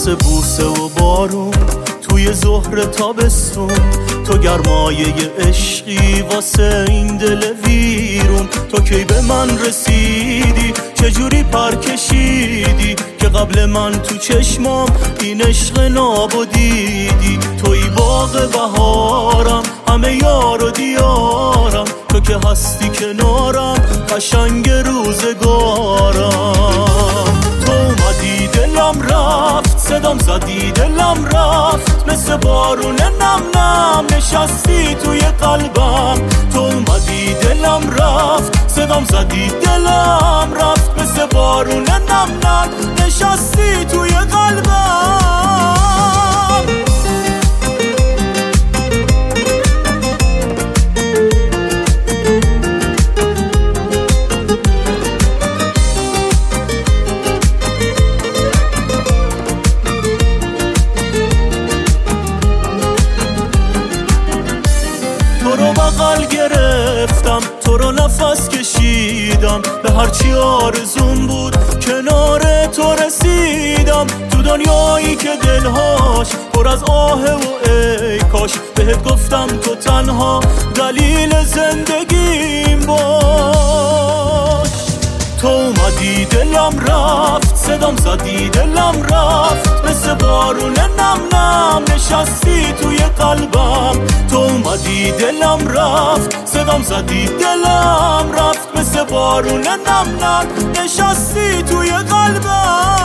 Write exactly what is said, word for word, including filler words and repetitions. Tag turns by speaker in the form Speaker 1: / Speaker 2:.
Speaker 1: مثل بوسه و بارون توی ظهر تابستون، تو گرمایه عشقی واسه این دل ویرون. تو کی به من رسیدی، چجوری پر کشیدی که قبل من تو چشمام این عشق نابو دیدی. توی باغ بهارم، همه یار و دیارم، تو که هستی کنارم قشنگ روزگارم. تو اومدی دلم رفت، صدام زدی دلم رفت، مثل بارون نم نم نشستی توی قلبم. تو اومدی دلم رفت، صدام زدی دلم رفت، مثل بارون نم نم نشستی توی قلبم. تو رو بغل گرفتم، تو رو نفس کشیدم، به هرچی آرزون بود کنار تو رسیدم. تو دنیایی که دلهاش پر از آه و ای کاش، بهت گفتم تو تنها دلیل زندگیم باش. تو اومدی دلم رفت، صدام زدی دلم رفت، مثل بارون نم نم نشستی توی قلبم. تو اومدی دلم رفت، صدام زدی دلم رفت، مثل بارون نم نم نشستی توی قلبم.